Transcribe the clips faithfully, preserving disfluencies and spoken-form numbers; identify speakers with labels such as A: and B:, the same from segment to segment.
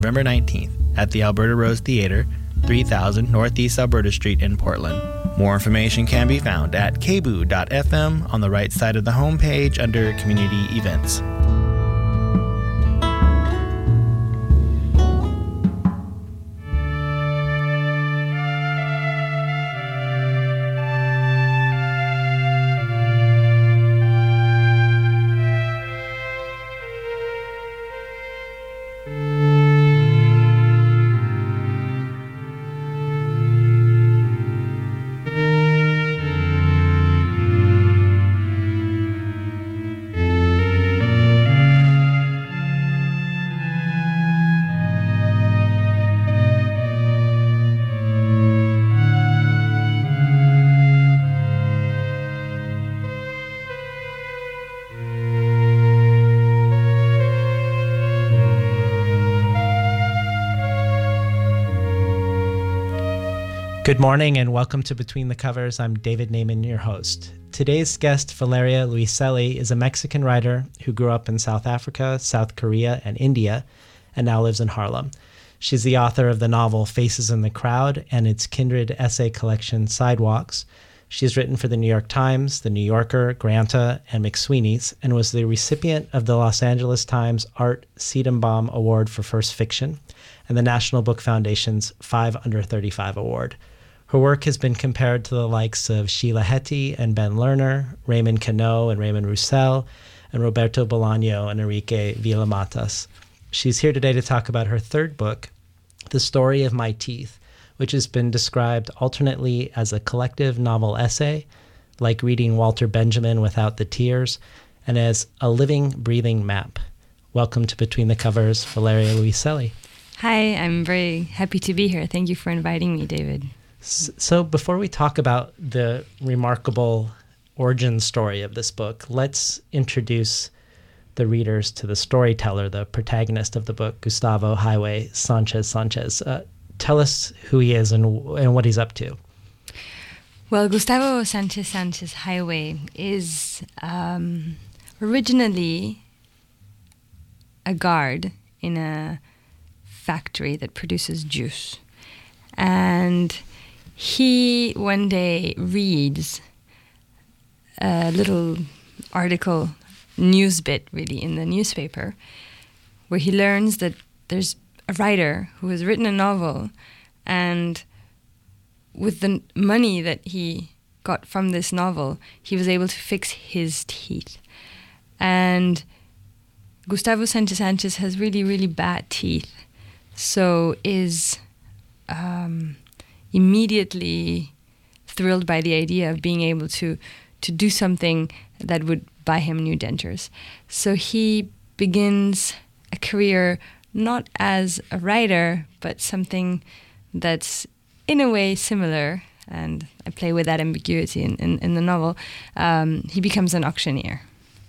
A: November nineteenth at the Alberta Rose Theatre, three thousand Northeast Alberta Street in Portland. More information can be found at k b u dot f m on the right side of the homepage under Community Events.
B: Good morning and welcome to Between the Covers. I'm David Naiman, your host. Today's guest, Valeria Luiselli, is a Mexican writer who grew up in South Africa, South Korea, and India, and now lives in Harlem. She's the author of the novel Faces in the Crowd and its kindred essay collection Sidewalks. She's written for the New York Times, the New Yorker, Granta, and McSweeney's, and was the recipient of the Los Angeles Times Art Seidenbaum Award for First Fiction and the National Book Foundation's Five Under thirty-five Award. Her work has been compared to the likes of Sheila Heti and Ben Lerner, Raymond Queneau and Raymond Roussel, and Roberto Bolaño and Enrique Villamatas. She's here today to talk about her third book, The Story of My Teeth, which has been described alternately as a collective novel essay, like reading Walter Benjamin without the tears, and as a living, breathing map. Welcome to Between the Covers, Valeria Luiselli.
C: Hi, I'm very happy to be here. Thank you for inviting me, David.
B: So before we talk about the remarkable origin story of this book, let's introduce the readers to the storyteller, the protagonist of the book, Gustavo Highway Sanchez Sanchez. Uh, tell us who he is and, and what he's up to.
C: Well, Gustavo Sanchez Sanchez Highway is um, originally a guard in a factory that produces juice. And he one day reads a little article, news bit really, in the newspaper, where he learns that there's a writer who has written a novel, and with the money that he got from this novel, he was able to fix his teeth. And Gustavo Sanchez Sanchez has really, really bad teeth, so is um, immediately thrilled by the idea of being able to to do something that would buy him new dentures. So he begins a career not as a writer, but something that's in a way similar, and I play with that ambiguity in, in, in the novel. Um, he becomes an auctioneer.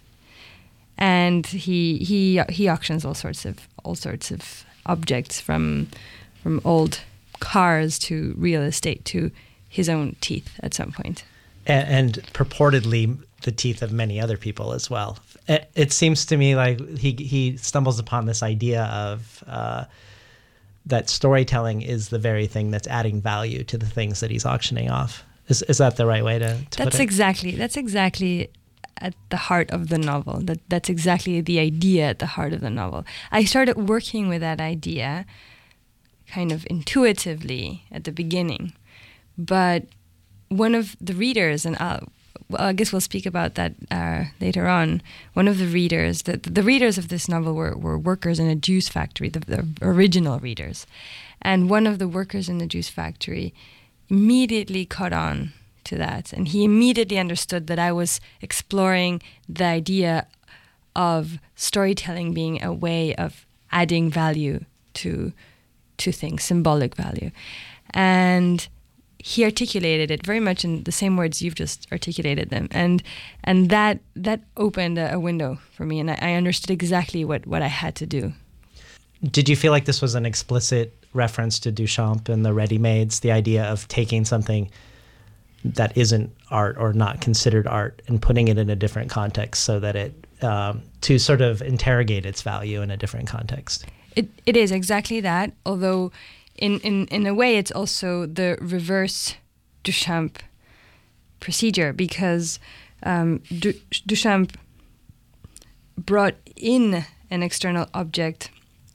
C: And he he he auctions all sorts of all sorts of objects, from from old cars to real estate to his own teeth at some point.
B: And, and purportedly the teeth of many other people as well. It, it seems to me like he he stumbles upon this idea of uh, that storytelling is the very thing that's adding value to the things that he's auctioning off. Is is that the right way to, to
C: that's
B: put it?
C: Exactly. That's exactly at the heart of the novel. That that's exactly the idea at the heart of the novel. I started working with that idea kind of intuitively at the beginning, but one of the readers, and I'll, well, I guess we'll speak about that uh, later on. One of the readers, the, the readers of this novel were, were workers in a juice factory, the, the original readers, and one of the workers in the juice factory immediately caught on to that, and he immediately understood that I was exploring the idea of storytelling being a way of adding value to to things, symbolic value. And he articulated it very much in the same words you've just articulated them. And and that that opened a, a window for me, and I, I understood exactly what, what I had to do.
B: Did you feel like this was an explicit reference to Duchamp and the ready-mades, the idea of taking something that isn't art or not considered art and putting it in a different context so that it, um, to sort of interrogate its value in a different context?
C: It it is exactly that. Although, in in in a way, it's also the reverse Duchamp procedure, because um, du- Duchamp brought in an external object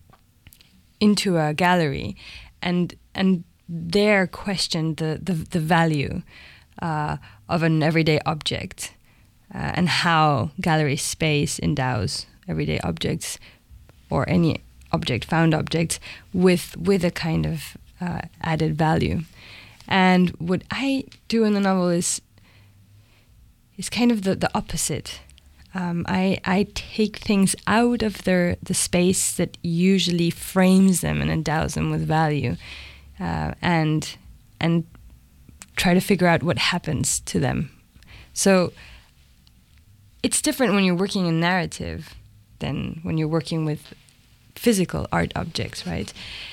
C: into a gallery, and and there questioned the the, the value uh, of an everyday object, uh, and how gallery space endows everyday objects, or any object, found objects, with with a kind of uh, added value. And what I do in the novel is is kind of the, the opposite. Um, I I take things out of their the space that usually frames them and endows them with value, uh, and and try to figure out what happens to them. So it's different when you're working in narrative than when you're working with physical art objects, right?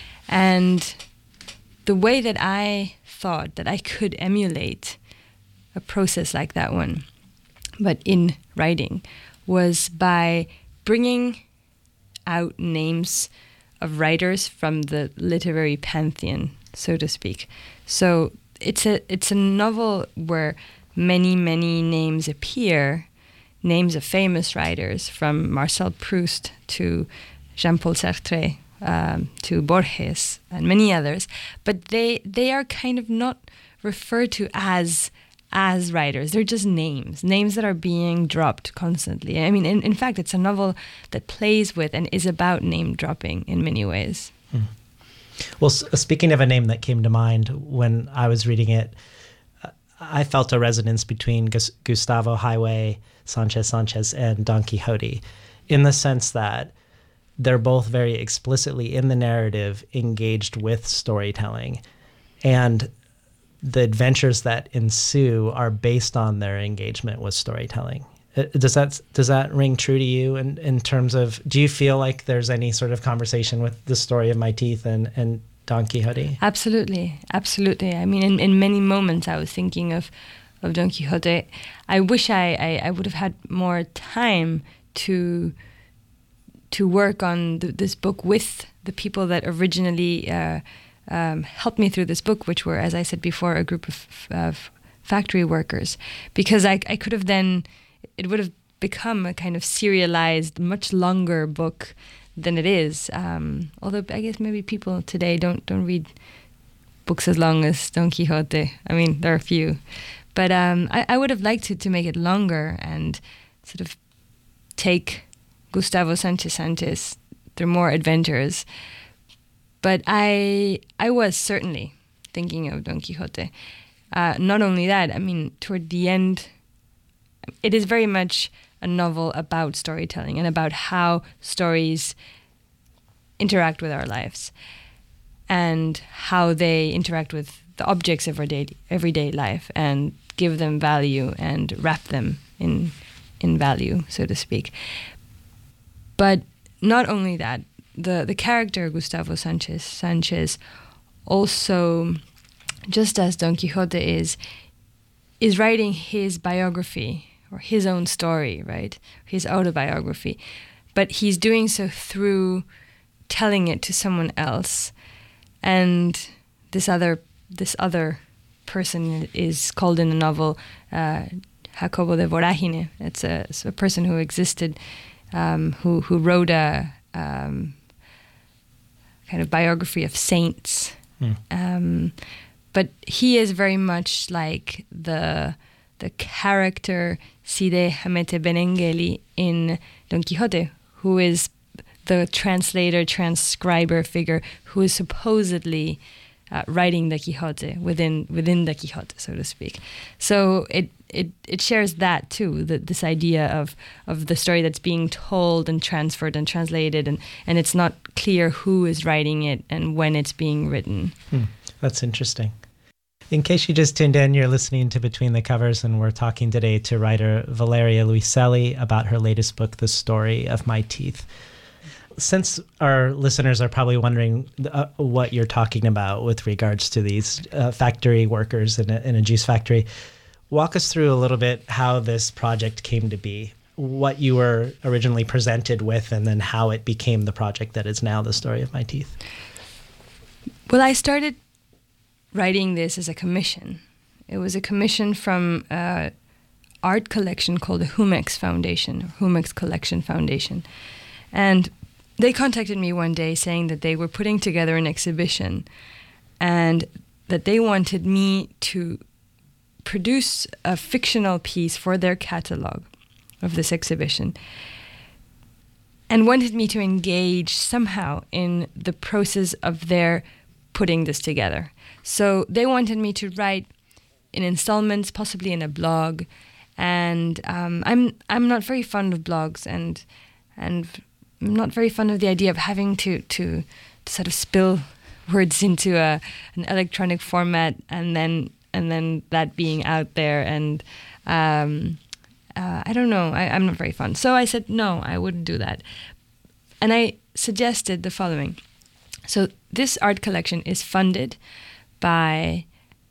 C: And the way that I thought that I could emulate a process like that one, but in writing, was by bringing out names of writers from the literary pantheon, so to speak. So it's a it's a novel where many, many names appear, names of famous writers, from Marcel Proust to Jean-Paul Sartre, um, to Borges, and many others, but they they are kind of not referred to as as writers. They're just names, names that are being dropped constantly. I mean, in, in fact, it's a novel that plays with and is about name dropping in many ways.
B: Mm. Well, s- speaking of a name that came to mind when I was reading it, uh, I felt a resonance between Gus- Gustavo Highway, Sanchez Sanchez, and Don Quixote, in the sense that they're both very explicitly in the narrative engaged with storytelling, and the adventures that ensue are based on their engagement with storytelling. Does that does that ring true to you in, in terms of, do you feel like there's any sort of conversation with the story of My Teeth and, and Don Quixote?
C: Absolutely, absolutely. I mean, in, in many moments I was thinking of, of Don Quixote. I wish I, I, I would have had more time to to work on th- this book with the people that originally uh, um, helped me through this book, which were, as I said before, a group of, of factory workers. Because I, I could have then, it would have become a kind of serialized, much longer book than it is. Um, although I guess maybe people today don't don't read books as long as Don Quixote. I mean, there are a few. But um, I, I would have liked to, to make it longer and sort of take Gustavo Sanchez Sanchez through more adventures. But I I was certainly thinking of Don Quixote. Uh, not only that, I mean, toward the end, it is very much a novel about storytelling and about how stories interact with our lives and how they interact with the objects of our day, everyday life and give them value and wrap them in in value, so to speak. But not only that, the, the character Gustavo Sanchez Sanchez also, just as Don Quixote is, is writing his biography or his own story, right? His autobiography. But he's doing so through telling it to someone else. And this other this other person is called in the novel uh, Jacobo de Voragine. It's a, it's a person who existed, um, who, who wrote a um, kind of biography of saints. Mm. Um, but he is very much like the the character Cide Hamete Benengeli in Don Quixote, who is the translator, transcriber figure who is supposedly uh, writing the Quixote within within the Quixote, so to speak. So it it, it shares that too, the, this idea of, of the story that's being told and transferred and translated, and, and it's not clear who is writing it and when it's being written.
B: Hmm. That's interesting. In case you just tuned in, you're listening to Between the Covers, and we're talking today to writer Valeria Luiselli about her latest book, The Story of My Teeth. Since our listeners are probably wondering uh, what you're talking about with regards to these uh, factory workers in a, in a juice factory, walk us through a little bit how this project came to be. what you were originally presented with and then how it became the project that is now the story of My Teeth.
C: Well, I started writing this as a commission. It was a commission from an art collection called the Humex Foundation, or Humex Collection Foundation. And they contacted me one day saying that they were putting together an exhibition and that they wanted me to produce a fictional piece for their catalog of this exhibition and wanted me to engage somehow in the process of their putting this together. So they wanted me to write in installments, possibly in a blog, and um, I'm I'm not very fond of blogs, and and I'm not very fond of the idea of having to to, to sort of spill words into a an electronic format and then and then that being out there, and um, uh, I don't know, I, I'm not very fun. So I said, no, I wouldn't do that. And I suggested the following. So this art collection is funded by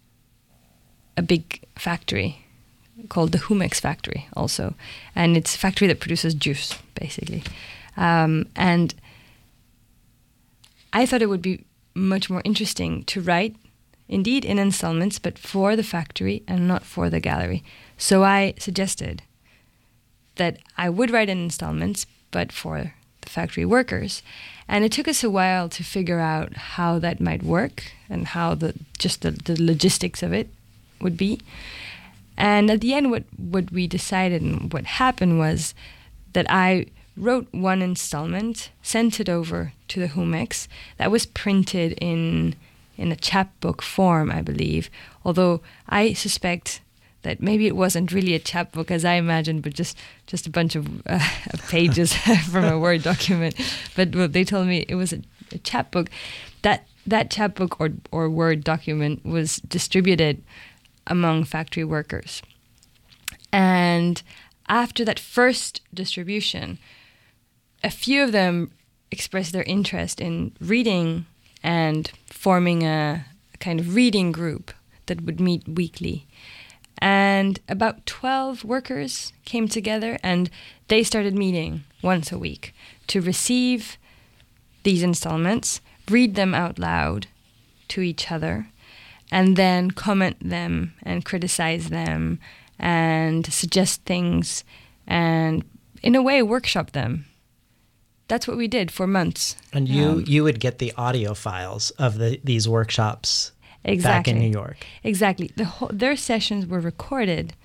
C: a big factory called the Humex Factory also. And it's a factory that produces juice, basically. Um, and I thought it would be much more interesting to write indeed in installments, but for the factory and not for the gallery. So I suggested that I would write in installments, but for the factory workers. And it took us a while to figure out how that might work and how the just the, the logistics of it would be. And at the end, what, what we decided and what happened was that I wrote one installment, sent it over to the Humex. That was printed in in a chapbook form, I believe, although I suspect that maybe it wasn't really a chapbook as I imagined, but just, just a bunch of uh, pages from a Word document. But what they told me it was a, a chapbook. That that chapbook or, or Word document was distributed among factory workers. And after that first distribution, a few of them expressed their interest in reading and forming a kind of reading group that would meet weekly. And about twelve workers came together and they started meeting once a week to receive these installments, read them out loud to each other, and then comment them and criticize them and suggest things and, in a way, workshop them. That's what we did for months.
B: And you,
C: um,
B: you would get the audio files of the, these workshops
C: exactly.
B: back in New York.
C: Exactly. The whole, their sessions were recorded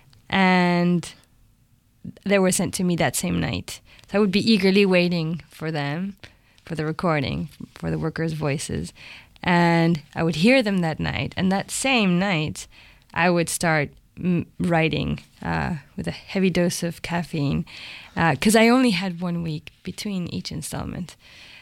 C: and they were sent to me that same night. So I would be eagerly waiting for them, for the recording, for the workers' voices. And I would hear them that night. And that same night, I would start m- writing uh, with a heavy dose of caffeine because uh, I only had one week between each installment.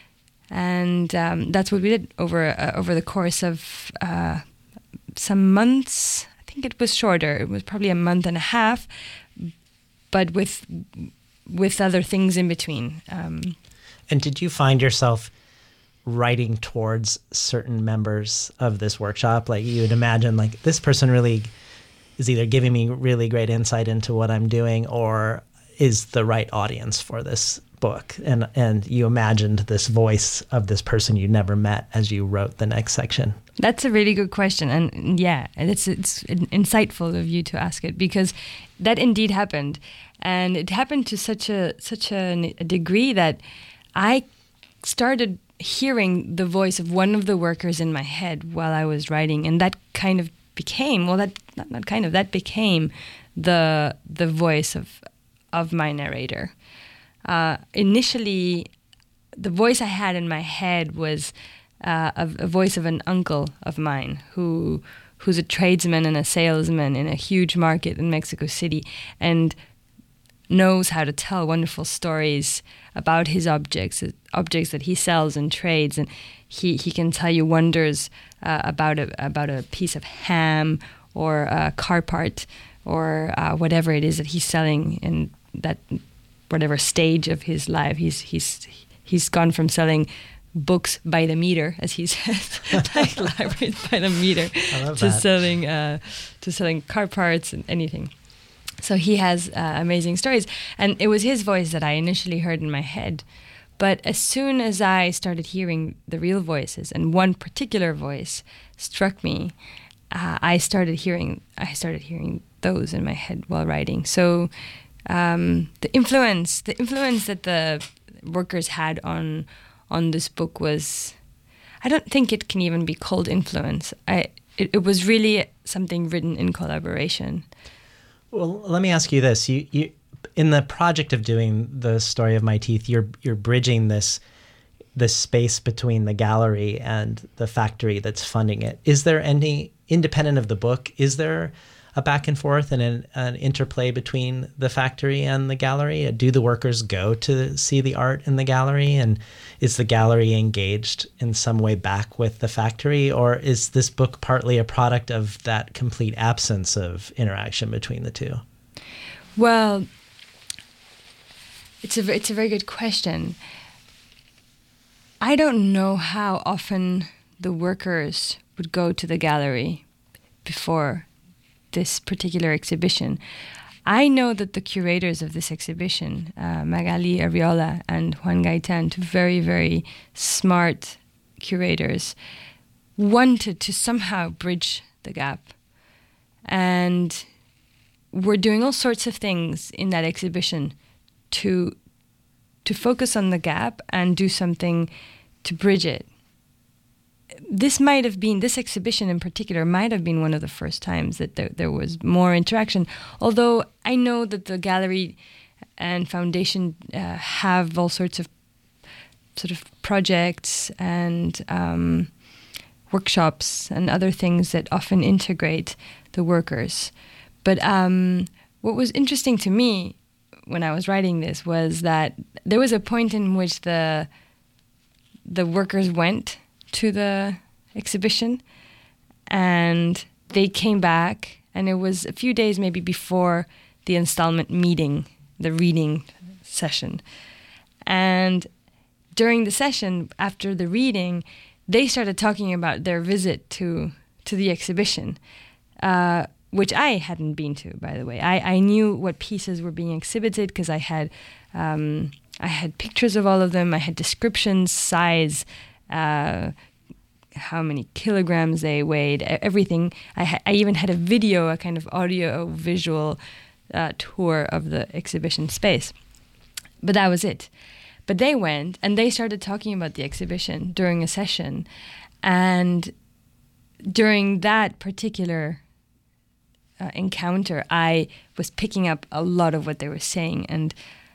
C: And um, that's what we did over uh, over the course of uh, some months. I think it was shorter. It was probably a month and a half, but with with other things in between. Um,
B: and did you find yourself writing towards certain members of this workshop? Like you would imagine, like this person really is either giving me really great insight into what I'm doing or is the right audience for this book. And and you imagined this voice of this person you never met as you wrote the next section.
C: That's a really good question. And yeah, and it's it's insightful of you to ask it because that indeed happened. And it happened to such a such a, a degree that I started hearing the voice of one of the workers in my head while I was writing, and that kind of became well that not, not kind of that became the the voice of of my narrator. Uh, initially, the voice I had in my head was uh, a, a voice of an uncle of mine who who's a tradesman and a salesman in a huge market in Mexico City and knows how to tell wonderful stories about his objects, objects that he sells and trades, and he, he can tell you wonders uh, about a about a piece of ham or a car part or uh, whatever it is that he's selling in that whatever stage of his life. He's he's he's gone from selling books by the meter, as he says, like libraries by the meter,
B: I love
C: to
B: that.
C: selling uh, to selling car parts and anything. So he has uh, amazing stories. And it was his voice that I initially heard in my head. But as soon as I started hearing the real voices, and one particular voice struck me, uh, I started hearing I started hearing those in my head while writing. So um, the influence, the influence that the workers had on on this book was, I don't think it can even be called influence. I it, it was really something written in collaboration.
B: Well, let me ask you this: you, you, in the project of doing the story of My Teeth, you're you're bridging this this space between the gallery and the factory that's funding it. Is there any, independent of the book, is there a back and forth and an, an interplay between the factory and the gallery? Do the workers go to see the art in the gallery, and is the gallery engaged in some way back with the factory, or is this book partly a product of that complete absence of interaction between the two?
C: Well, it's a it's a very good question. I don't know how often the workers would go to the gallery before this particular exhibition. I know that the curators of this exhibition, uh, Magali Arriola and Juan Gaitan, two very, very smart curators, wanted to somehow bridge the gap. And were doing all sorts of things in that exhibition to to focus on the gap and do something to bridge it. This might have been, this exhibition in particular, might have been one of the first times that there, there was more interaction. Although I know that the gallery and foundation uh, have all sorts of sort of projects and um, workshops and other things that often integrate the workers. But um, what was interesting to me when I was writing this was that there was a point in which the the workers went to the exhibition and they came back, and it was a few days maybe before the installment meeting, the reading session. And during the session, after the reading, they started talking about their visit to to the exhibition, uh, which I hadn't been to, by the way. I, I knew what pieces were being exhibited because I had um, I had pictures of all of them. I had descriptions, size, uh, how many kilograms they weighed, everything. I, ha- I even had a video, a kind of audio-visual uh, tour of the exhibition space. But that was it. But they went and they started talking about the exhibition during a session. And during that particular uh, encounter, I was picking up a lot of what they were saying and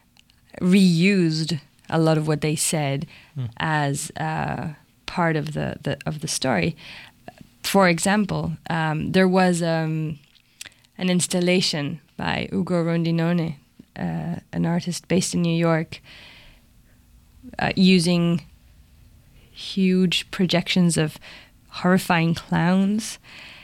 C: reused a lot of what they said mm. as uh, part of the, the of the story. For example, um, there was um, an installation by Ugo Rondinone, uh, an artist based in New York, uh, using huge projections of horrifying clowns,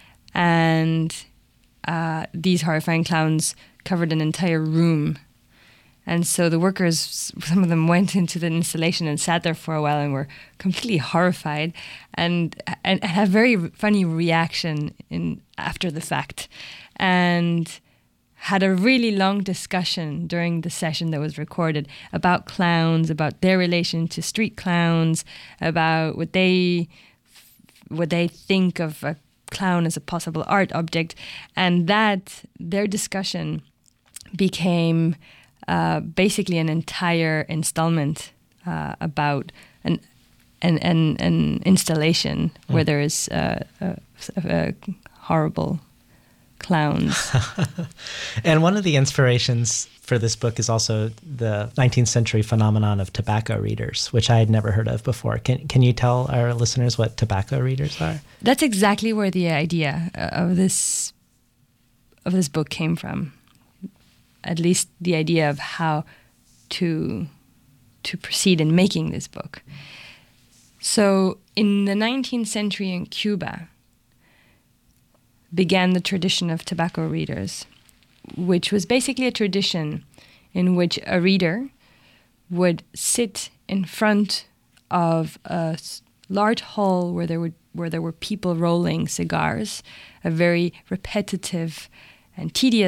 C: and uh, these horrifying clowns covered an entire room. And so the workers, some of them went into the installation and sat there for a while and were completely horrified, and and had a very funny reaction in after the fact, and had a really long discussion during the session that was recorded about clowns, about their relation to street clowns, about what they what they think of a clown as a possible art object, and that their discussion became Uh, basically an entire installment uh, about an an an, an installation mm. where there is uh, uh, uh, horrible clowns.
B: And one of the inspirations for this book is also the nineteenth century phenomenon of tobacco readers, which I had never heard of before. Can can you tell our listeners what tobacco readers are?
C: That's exactly where the idea of this of this book came from. At least the idea of how to to proceed in making this book. So in the nineteenth century in Cuba began the tradition of tobacco readers, which was basically a tradition in which a reader would sit in front of a large hall where there would where there were people rolling cigars, a very repetitive and tedious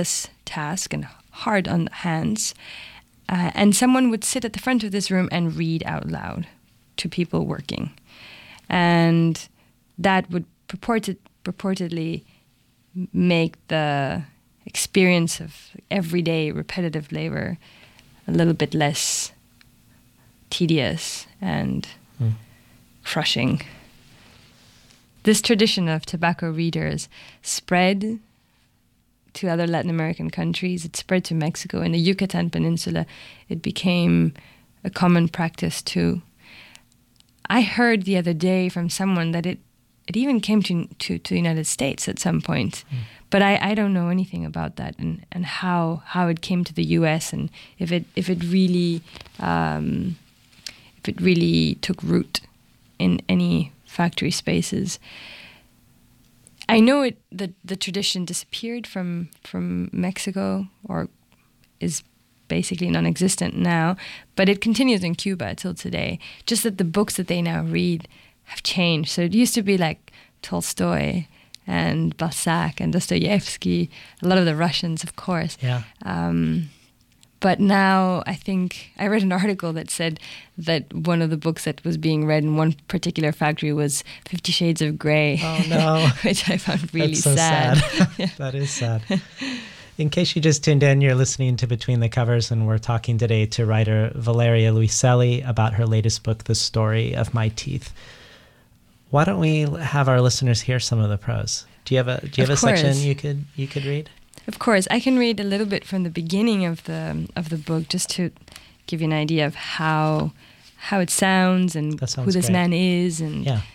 C: task and hard on the hands. Uh, and someone would sit at the front of this room and read out loud to people working. And that would purported, purportedly make the experience of everyday repetitive labor a little bit less tedious and mm. crushing. This tradition of tobacco readers spread to other Latin American countries. It spread to Mexico. In the Yucatan Peninsula, it became a common practice too. I heard the other day from someone that it, it even came to, to, to the United States at some point. Mm. But I, I don't know anything about that and, and how how it came to the U S and if it if it really um, if it really took root in any factory spaces. I know it the the tradition disappeared from from Mexico or is basically non-existent now, but it continues in Cuba till today. Just that the books that they now read have changed. So it used to be like Tolstoy and Balzac and Dostoevsky, a lot of the Russians, of course.
B: Yeah.
C: Um, but now I think I read an article that said that one of the books that was being read in one particular factory was Fifty Shades of Grey.
B: Oh no!
C: Which I found really
B: That's so
C: sad.
B: sad. Yeah. That is sad. In case you just tuned in, you're listening to Between the Covers, and we're talking today to writer Valeria Luiselli about her latest book, The Story of My Teeth. Why don't we have our listeners hear some of the prose? Do you have a Do you have
C: of
B: a
C: course.
B: section you could you could read?
C: Of course, I can read a little bit from the beginning of the of the book, just to give you an idea of how how it sounds and
B: sounds
C: who this
B: great.
C: man is. And
B: Yeah.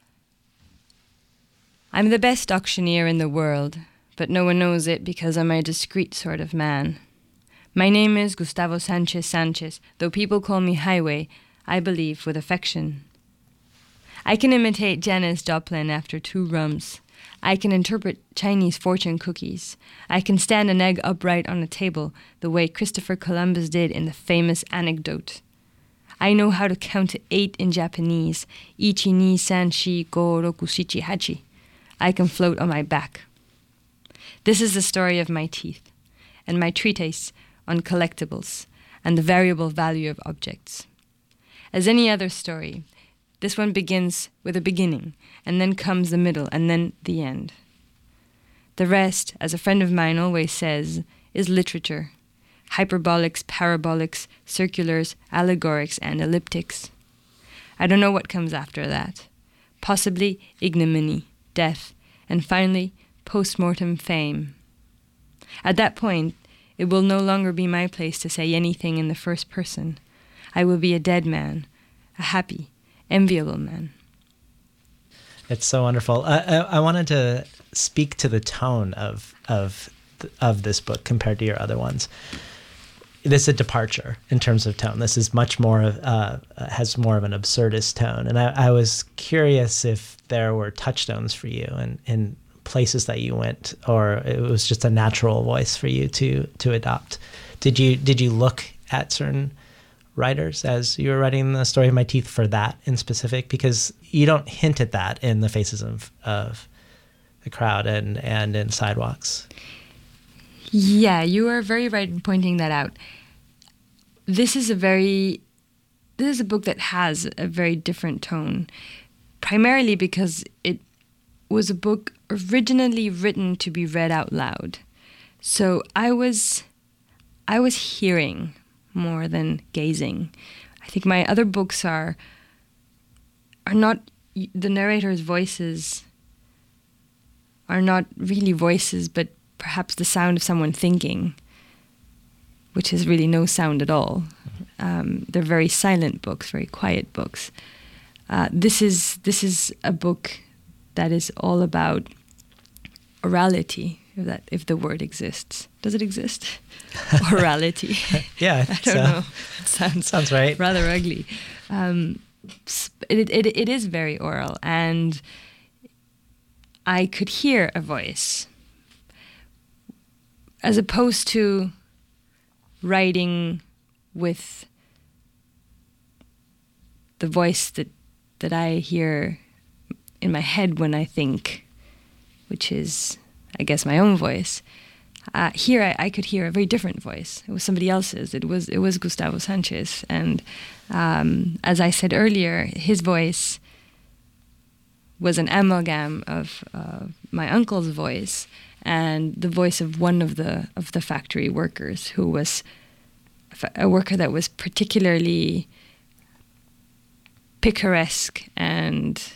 C: I'm the best auctioneer in the world, but no one knows it because I'm a discreet sort of man. My name is Gustavo Sanchez Sanchez, though people call me Highway, I believe with affection. I can imitate Janis Joplin after two rums. I can interpret Chinese fortune cookies. I can stand an egg upright on a table the way Christopher Columbus did in the famous anecdote. I know how to count to eight in Japanese. Ichi, ni, san, shi, go, roku, shichi, hachi. I can float on my back. This is the story of my teeth and my treatise on collectibles and the variable value of objects. As any other story, this one begins with a beginning, and then comes the middle, and then the end. The rest, as a friend of mine always says, is literature. Hyperbolics, parabolics, circulars, allegorics, and elliptics. I don't know what comes after that. Possibly ignominy, death, and finally post-mortem fame. At that point, it will no longer be my place to say anything in the first person. I will be a dead man, a happy, enviable man.
B: It's so wonderful. I, I, I wanted to speak to the tone of of of this book compared to your other ones. This is a departure in terms of tone. This is much more of, uh, has more of an absurdist tone. And I, I was curious if there were touchstones for you and, and places that you went, or it was just a natural voice for you to to adopt. Did you did you look at certain writers as you were writing The Story of My Teeth for that in specific? Because you don't hint at that in The Faces of, of the Crowd and, and in Sidewalks.
C: Yeah, you are very right in pointing that out. This is a very, this is a book that has a very different tone, primarily because it was a book originally written to be read out loud. So I was, I was hearing more than gazing. I think my other books are are not, the narrator's voices are not really voices, but perhaps the sound of someone thinking, which is really no sound at all. Mm-hmm. Um, they're very silent books, very quiet books. Uh, this is this is a book that is all about orality, if that if the word exists. Does it exist? Orality.
B: Yeah, I,
C: I
B: think
C: don't
B: so.
C: know. It sounds
B: sounds right.
C: Rather ugly. Um, it, it it is very oral, and I could hear a voice, as opposed to writing with the voice that that I hear in my head when I think, which is, I guess, my own voice. Uh, here, I, I could hear a very different voice. It was somebody else's. It was it was Gustavo Sanchez, and um, as I said earlier, his voice was an amalgam of uh, my uncle's voice and the voice of one of the of the factory workers, who was a worker that was particularly picaresque and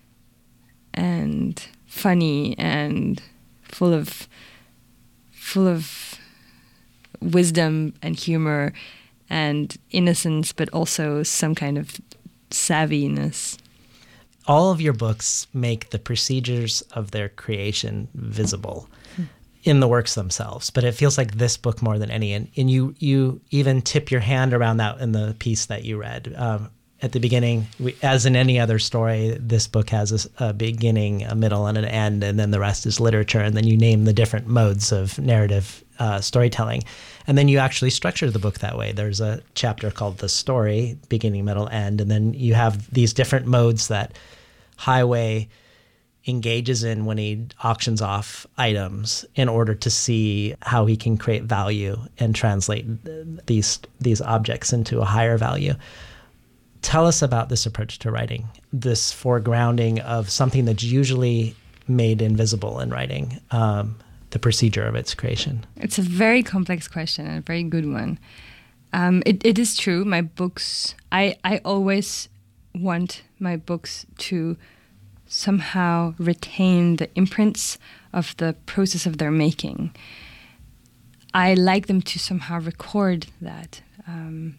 C: and funny and full of full of wisdom and humor and innocence, but also some kind of savviness.
B: All of your books make the procedures of their creation visible mm. in the works themselves, but it feels like this book more than any. And, and you you even tip your hand around that in the piece that you read. Um, at the beginning, we, as in any other story, this book has a, a beginning, a middle, and an end, and then the rest is literature. And then you name the different modes of narrative uh, storytelling. And then you actually structure the book that way. There's a chapter called The Story, beginning, middle, end, and then you have these different modes that Highway engages in when he auctions off items in order to see how he can create value and translate these these objects into a higher value. Tell us about this approach to writing, this foregrounding of something that's usually made invisible in writing, um, the procedure of its creation.
C: It's a very complex question and a very good one. Um, it, it is true, my books, I, I always want my books to somehow retain the imprints of the process of their making. I like them to somehow record that. Um,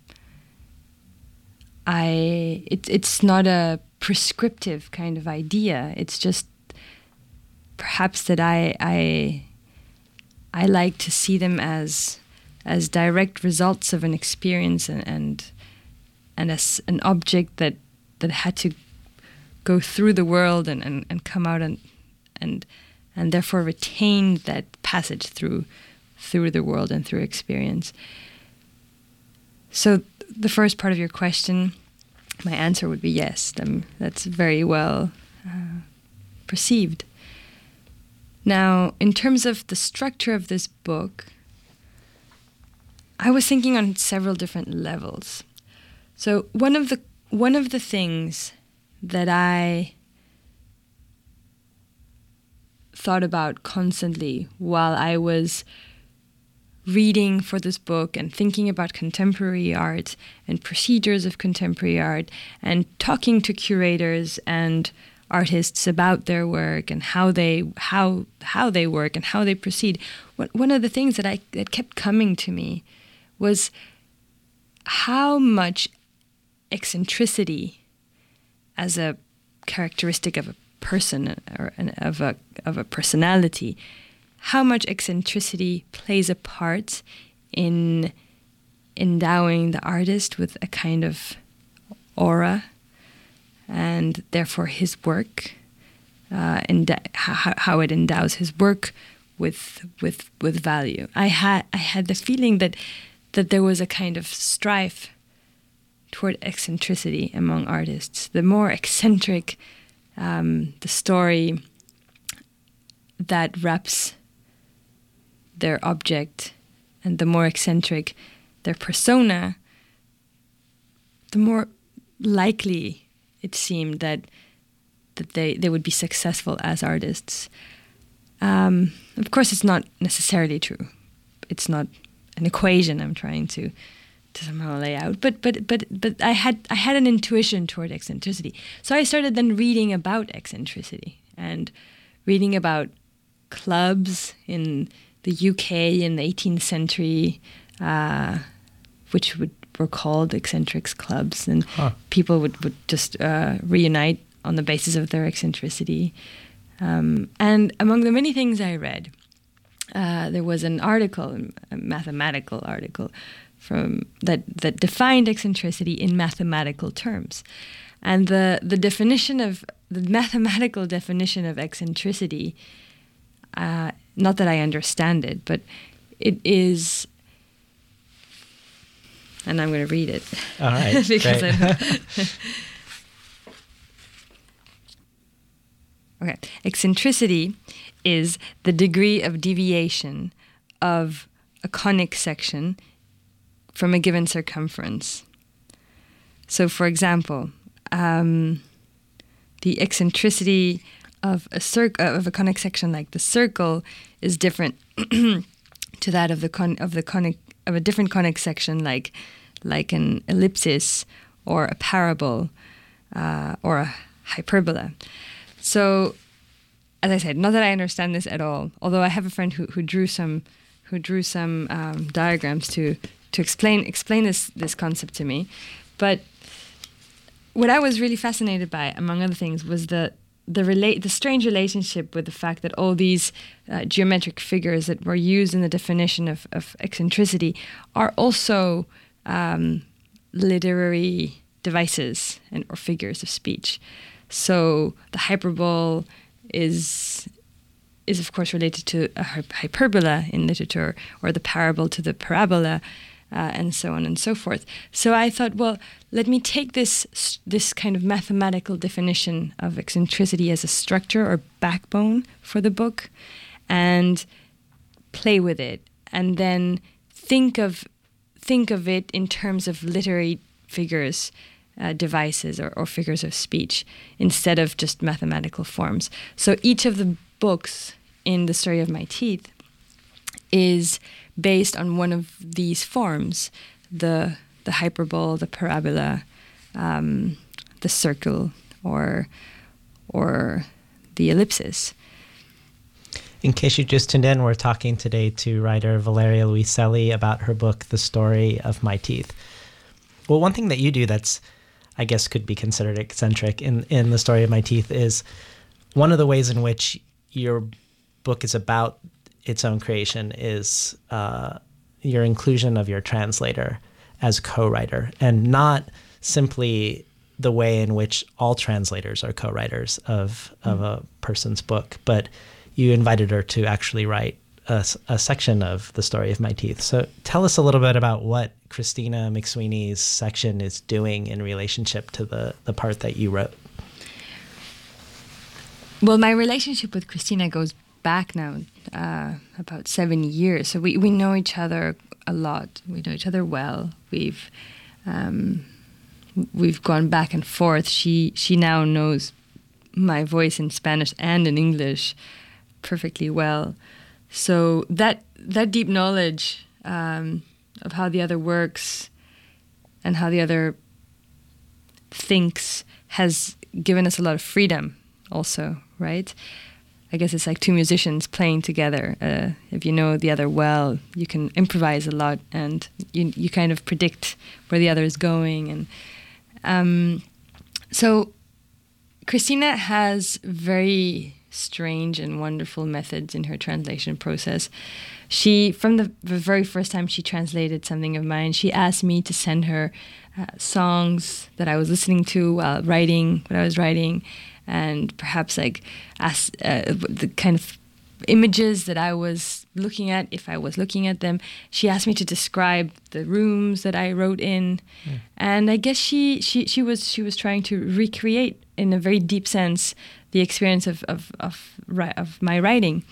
C: I it, it's not a prescriptive kind of idea. It's just perhaps that I I I like to see them as as direct results of an experience and and, and as an object that that had to go through the world and, and, and come out and and and therefore retain that passage through through the world and through experience. So the first part of your question, my answer would be yes. Um, that's very well uh, perceived. Now, in terms of the structure of this book, I was thinking on several different levels. So one of the one of the things that I thought about constantly while I was reading for this book and thinking about contemporary art and procedures of contemporary art and talking to curators and artists about their work and how they how how they work and how they proceed. One of the things that I that kept coming to me was how much eccentricity as a characteristic of a person or an, of a of a personality, how much eccentricity plays a part in endowing the artist with a kind of aura, and therefore his work, uh, and how, how it endows his work with with with value. I had I had the feeling that that there was a kind of strife toward eccentricity among artists. The more eccentric um, the story that wraps their object, and the more eccentric their persona, the more likely it seemed that that they, they would be successful as artists. Um, of course, it's not necessarily true. It's not an equation I'm trying to to somehow lay out. But but but but I had I had an intuition toward eccentricity. So I started then reading about eccentricity and reading about clubs in the U K in the eighteenth century, uh, which would were called eccentrics clubs, and huh. people would, would just uh, reunite on the basis of their eccentricity. Um, and among the many things I read, uh, there was an article, a mathematical article, from that, that defined eccentricity in mathematical terms. And the, the definition of, the mathematical definition of eccentricity, uh, not that I understand it, but it is, and I'm going to read it.
B: All right,
C: because Okay, eccentricity is the degree of deviation of a conic section from a given circumference. So, for example, um, the eccentricity of a circ- of a conic section like the circle is different to that of the con- of the conic of a different conic section like like an ellipsis or a parabole uh, or a hyperbola. So, as I said, not that I understand this at all. Although I have a friend who, who drew some who drew some um, diagrams to to explain explain this this concept to me. But what I was really fascinated by, among other things, was the the relate the strange relationship with the fact that all these uh, geometric figures that were used in the definition of, of eccentricity are also um, literary devices and or figures of speech. So the hyperbole is is of course related to a hyperbola in literature, or the parable to the parabola, uh, and so on and so forth. So I thought, well, let me take this this kind of mathematical definition of eccentricity as a structure or backbone for the book, and play with it, and then think of think of it in terms of literary figures, uh, devices, or, or figures of speech, instead of just mathematical forms. So each of the books in The Story of My Teeth is based on one of these forms: the the hyperbole, the parabola, um, the circle, or or the ellipsis.
B: In case you just tuned in, we're talking today to writer Valeria Luiselli about her book, The Story of My Teeth. Well, one thing that you do that's, I guess, could be considered eccentric in, in The Story of My Teeth is one of the ways in which your book is about its own creation is uh, your inclusion of your translator as co-writer, and not simply the way in which all translators are co-writers of, of mm. a person's book, but you invited her to actually write a, a section of The Story of My Teeth. So tell us a little bit about what Christina McSweeney's section is doing in relationship to the, the part that you wrote.
C: Well, my relationship with Christina goes back now uh, about seven years. So we, we know each other a lot. We know each other well. We've um, we've gone back and forth. She she now knows my voice in Spanish and in English perfectly well. So that that deep knowledge um, of how the other works and how the other thinks has given us a lot of freedom also, right? I guess it's like two musicians playing together. Uh, if you know the other well, you can improvise a lot, and you you kind of predict where the other is going. And um, so Christina has very strange and wonderful methods in her translation process. She, from the, the very first time she translated something of mine, she asked me to send her uh, songs that I was listening to while writing, what I was writing, and perhaps like ask, uh, the kind of images that I was looking at, if I was looking at them. She asked me to describe the rooms that I wrote in, mm. and I guess she, she she was she was trying to recreate in a very deep sense the experience of of of, of my writing.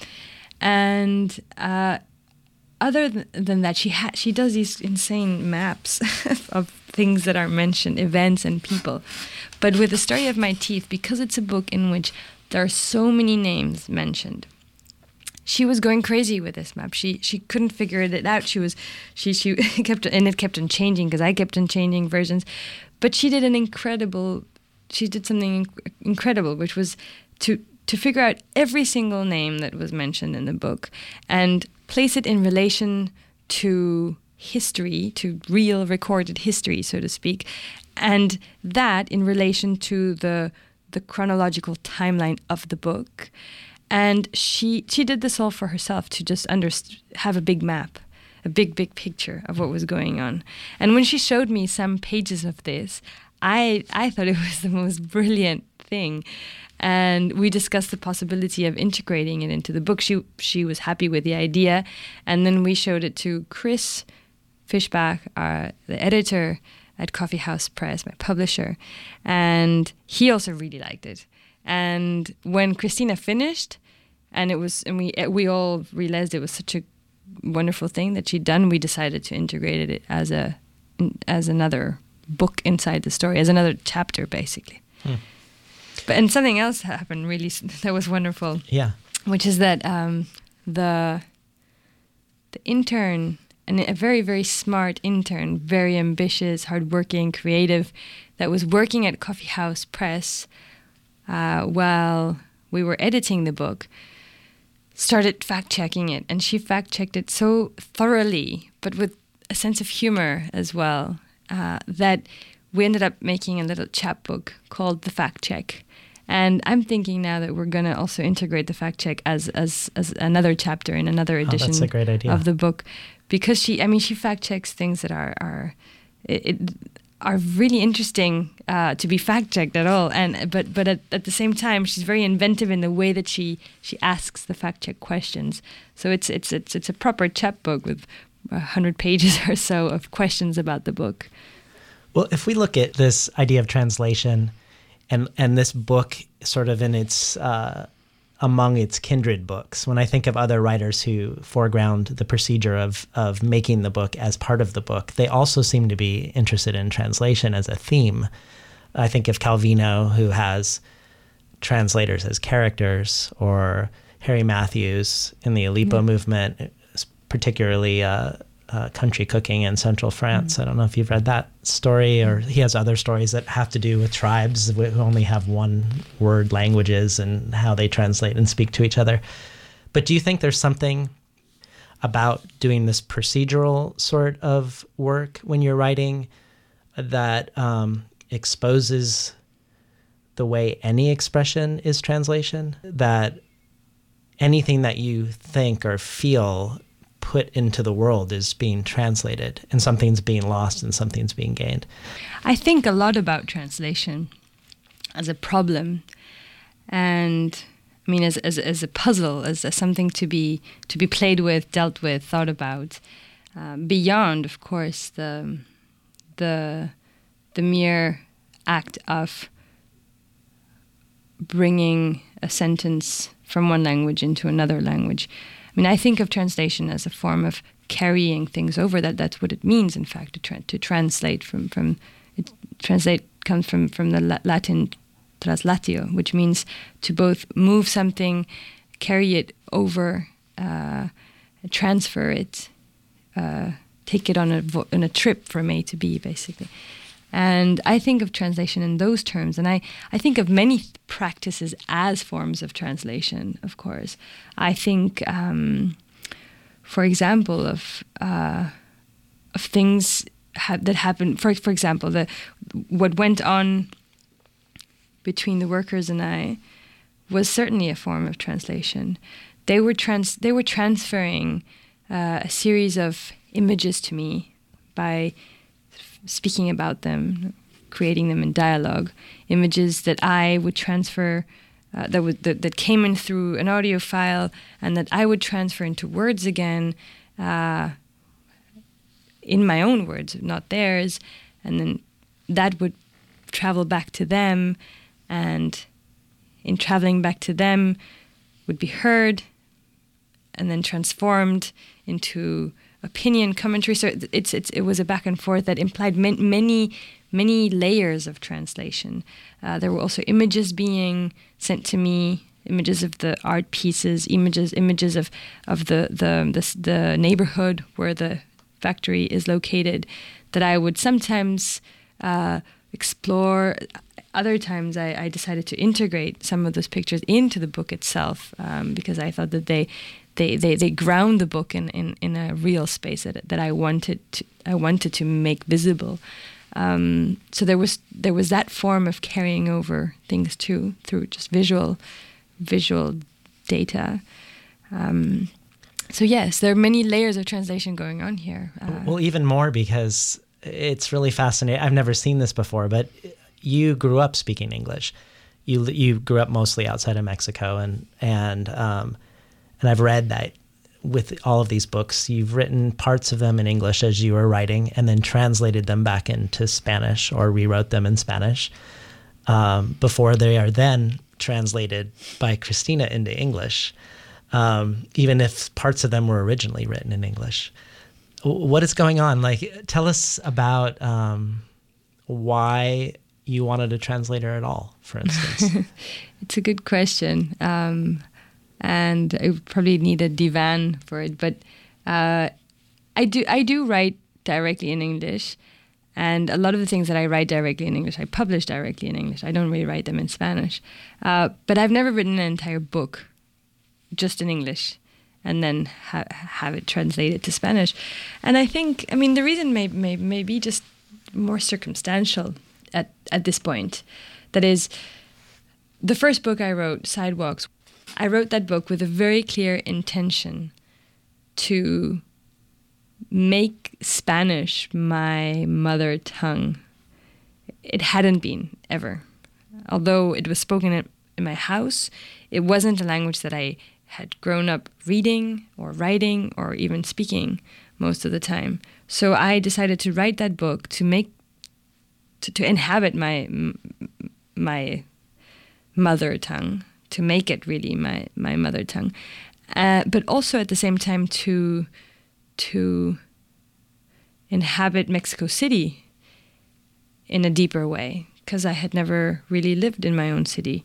C: And uh, other th- than that, she ha- she does these insane maps of things that are mentioned, events and people. But with The Story of My Teeth, because it's a book in which there are so many names mentioned, she was going crazy with this map. She she couldn't figure it out. She was she she kept and it kept on changing because I kept on changing versions. But she did an incredible. She did something inc- incredible, which was to to figure out every single name that was mentioned in the book and place it in relation to history, to real recorded history, so to speak, and that in relation to the the chronological timeline of the book. And she she did this all for herself, to just underst- have a big map, a big, big picture of what was going on. And when she showed me some pages of this, I I thought it was the most brilliant thing. And we discussed the possibility of integrating it into the book. She she was happy with the idea. And then we showed it to Chris Fischbach, our, the editor at Coffee House Press, my publisher. And he also really liked it. And when Christina finished, and it was, and we we all realized it was such a wonderful thing that she'd done, we decided to integrate it as a as another book inside the story, as another chapter, basically. Hmm. But and something else happened really that was wonderful.
B: Yeah,
C: which is that um, the the intern, and a very very smart intern, very ambitious, hardworking, creative, that was working at Coffee House Press uh, while we were editing the book, started fact-checking it, and she fact-checked it so thoroughly, but with a sense of humor as well, uh, that we ended up making a little chapbook called The Fact Check. And I'm thinking now that we're going to also integrate the fact check as as as another chapter in another edition
B: oh, that's a great idea.
C: of the book, because she, I mean, she fact checks things that are are it, it are really interesting uh, to be fact checked at all. And but but at, at the same time, she's very inventive in the way that she she asks the fact check questions. So it's it's it's it's a proper chapbook with a hundred pages or so of questions about the book.
B: Well, if we look at this idea of translation, and and this book sort of in its uh, among its kindred books, when I think of other writers who foreground the procedure of of making the book as part of the book, they also seem to be interested in translation as a theme. I think of Calvino, who has translators as characters, or Harry Matthews in the Aleppo mm-hmm. movement, particularly uh, uh, country cooking in central France. Mm-hmm. I don't know if you've read that story, or he has other stories that have to do with tribes who only have one word languages and how they translate and speak to each other. But do you think there's something about doing this procedural sort of work when you're writing that um, exposes the way any expression is translation, that anything that you think or feel put into the world is being translated, and something's being lost and something's being gained?
C: I think a lot about translation as a problem, and I mean as as, as a puzzle, as, as something to be to be played with, dealt with, thought about, uh, beyond, of course, the the the mere act of bringing a sentence from one language into another language. I mean, I think of translation as a form of carrying things over. That that's what it means, in fact, to tra- to translate from from it, translate comes from from the La- Latin translatio, which means to both move something, carry it over, uh, transfer it, uh, take it on a vo- on a trip from A to B, basically. And I think of translation in those terms, and I, I think of many th- practices as forms of translation, of course. I think, um, for example, of uh, of things ha- that happen, for for example, the what went on between the workers and I was certainly a form of translation. They were trans they were transferring uh, a series of images to me by speaking about them, creating them in dialogue, images that I would transfer, uh, that would that, that came in through an audio file, and that I would transfer into words again, uh, in my own words, not theirs, and then that would travel back to them, and in traveling back to them would be heard, and then transformed into opinion, commentary. So it's it's it was a back and forth that implied man, many many layers of translation. Uh, there were also images being sent to me, images of the art pieces, images images of of the the the, the neighborhood where the factory is located, that I would sometimes uh, explore. Other times I, I decided to integrate some of those pictures into the book itself, um, because I thought that they They, they they ground the book in, in, in a real space that that I wanted to I wanted to make visible. Um, so there was there was that form of carrying over things too, through just visual visual data. Um, so yes, there are many layers of translation going on here. Uh,
B: well, even more, because it's really fascinating. I've never seen this before, but you grew up speaking English. You you grew up mostly outside of Mexico, and and um, And I've read that with all of these books, you've written parts of them in English as you were writing, and then translated them back into Spanish or rewrote them in Spanish um, before they are then translated by Christina into English. um, even if parts of them were originally written in English. What is going on? Like, tell us about um, why you wanted a translator at all, for instance.
C: It's a good question. Um, and I would probably need a divan for it. But uh, I do I do write directly in English. And a lot of the things that I write directly in English, I publish directly in English. I don't really write them in Spanish. Uh, but I've never written an entire book just in English and then ha- have it translated to Spanish. And I think, I mean, the reason may, may, may be just more circumstantial at, at this point. That is, the first book I wrote, Sidewalks, I wrote that book with a very clear intention to make Spanish my mother tongue. It hadn't been, ever. Although it was spoken in, in my house, it wasn't a language that I had grown up reading or writing or even speaking most of the time. So I decided to write that book to make, to, to inhabit my my mother tongue, to make it really my, my mother tongue. Uh, but also at the same time to to inhabit Mexico City in a deeper way, because I had never really lived in my own city.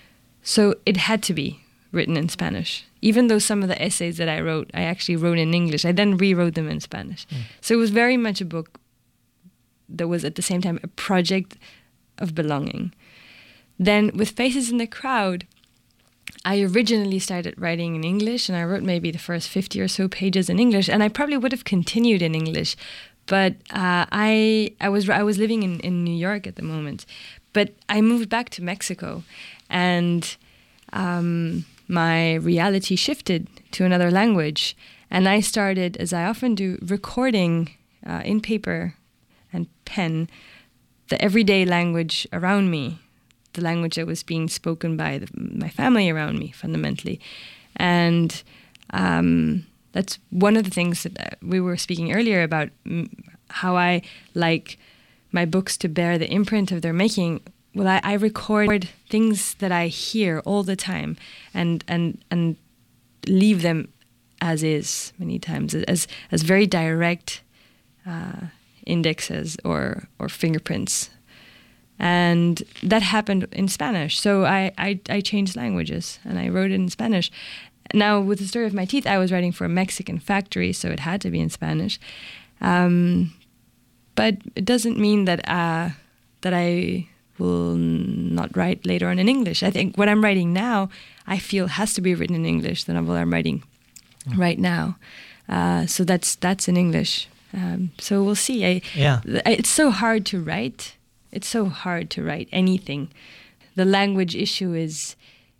C: So it had to be written in Spanish. Even though some of the essays that I wrote, I actually wrote in English, I then rewrote them in Spanish. Mm. So it was very much a book that was at the same time a project of belonging. Then with Faces in the Crowd, I originally started writing in English, and I wrote maybe the first fifty or so pages in English, and I probably would have continued in English, but uh, I I was I was living in, in New York at the moment, but I moved back to Mexico, and um, my reality shifted to another language, and I started, as I often do, recording uh, in paper and pen the everyday language around me, the language that was being spoken by the, my family around me, fundamentally. And um, that's one of the things that we were speaking earlier about, m- how I like my books to bear the imprint of their making. Well, I, I record things that I hear all the time and and and leave them as is many times, as as very direct uh, indexes or or fingerprints. And that happened in Spanish. So I, I, I changed languages and I wrote it in Spanish. Now, with The Story of My Teeth, I was writing for a Mexican factory, so it had to be in Spanish. Um, but it doesn't mean that uh, that I will not write later on in English. I think what I'm writing now, I feel has to be written in English, the novel I'm writing mm. right now. Uh, so that's that's in English. Um, so we'll see. I,
B: yeah.
C: It's so hard to write. It's so hard to write anything. The language issue is,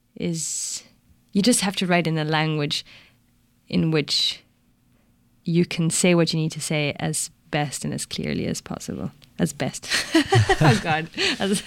C: is you just have to write in a language in which you can say what you need to say as best and as clearly as possible. As best. Oh, God. As,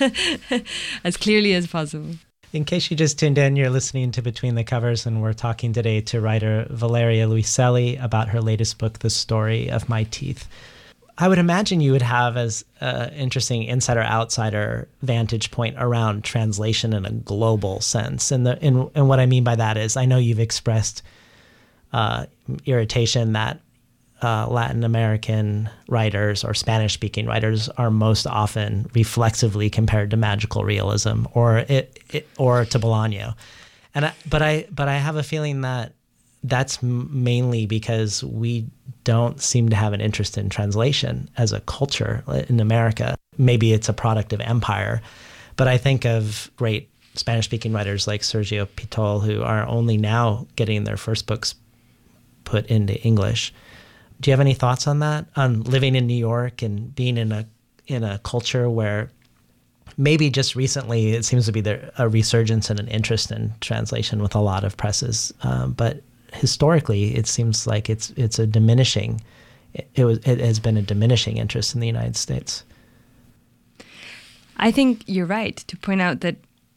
C: as clearly as possible.
B: In case you just tuned in, you're listening to Between the Covers, and we're talking today to writer Valeria Luiselli about her latest book, The Story of My Teeth. I would imagine you would have as an interesting insider-outsider vantage point around translation in a global sense. And, the, and, and what I mean by that is I know you've expressed uh, irritation that uh, Latin American writers or Spanish-speaking writers are most often reflexively compared to magical realism or it, it or to Bolaño. And I, but I but I have a feeling that that's mainly because we don't seem to have an interest in translation as a culture in America. Maybe it's a product of empire, but I think of great Spanish-speaking writers like Sergio Pitol, who are only now getting their first books put into English. Do you have any thoughts on that? On living in New York and being in a in a culture where maybe just recently it seems to be there a resurgence and an interest in translation with a lot of presses, um, but historically, it seems like it's it's a diminishing. It, it was it has been a diminishing interest in the United States.
C: I think you're right to point out that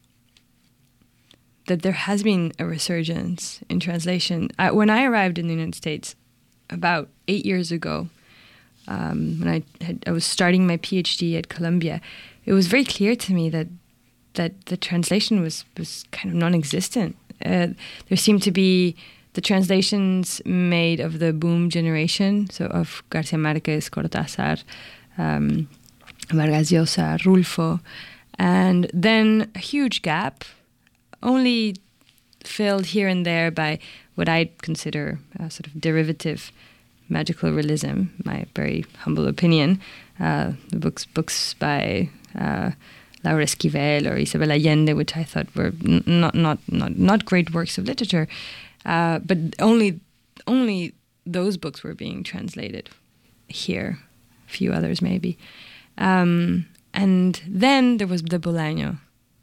C: that there has been a resurgence in translation. I, when I arrived in the United States about eight years ago, um, when I had, I was starting my PhD at Columbia, it was very clear to me that that the translation was was kind of non-existent. uh, there seemed to be the translations made of the boom generation, so of Garcia Marquez, Cortázar, um, Vargas Llosa, Rulfo, and then a huge gap, only filled here and there by what I consider a sort of derivative magical realism, my very humble opinion. Uh, the books books by uh, Laura Esquivel or Isabel Allende, which I thought were n- not not not not great works of literature, uh, but only only those books were being translated here, a few others maybe. Um, and then there was the Bolaño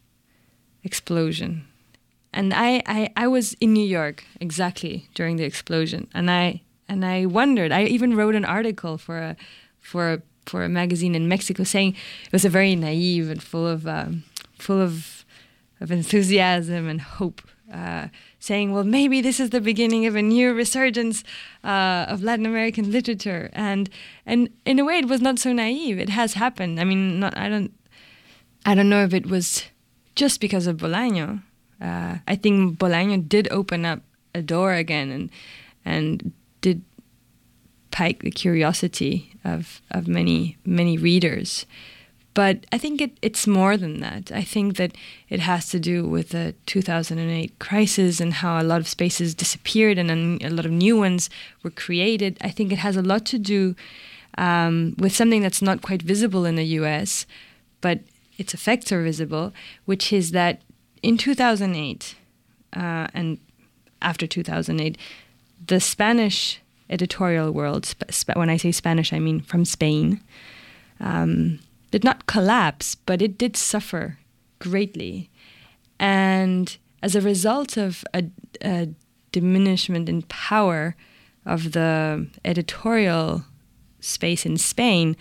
C: explosion. And I, I, I was in New York exactly during the explosion, and I and I wondered. I even wrote an article for a for a, for a magazine in Mexico, saying it was a very naive and full of um, full of of enthusiasm and hope, uh, saying, well, maybe this is the beginning of a new resurgence uh, of Latin American literature. And and in a way, it was not so naive. It has happened. I mean, not I don't I don't know if it was just because of Bolaño. Uh, I think Bolaño did open up a door again and and did pique the curiosity of, of many, many readers. But I think it, it's more than that. I think that it has to do with the two thousand eight crisis and how a lot of spaces disappeared and a lot of new ones were created. I think it has a lot to do um, with something that's not quite visible in the U S, but its effects are visible, which is that in two thousand eight, uh, and after two thousand eight, the Spanish editorial world, sp- sp- when I say Spanish, I mean from Spain, um, did not collapse, but it did suffer greatly. And as a result of a, a diminishment in power of the editorial space in Spain,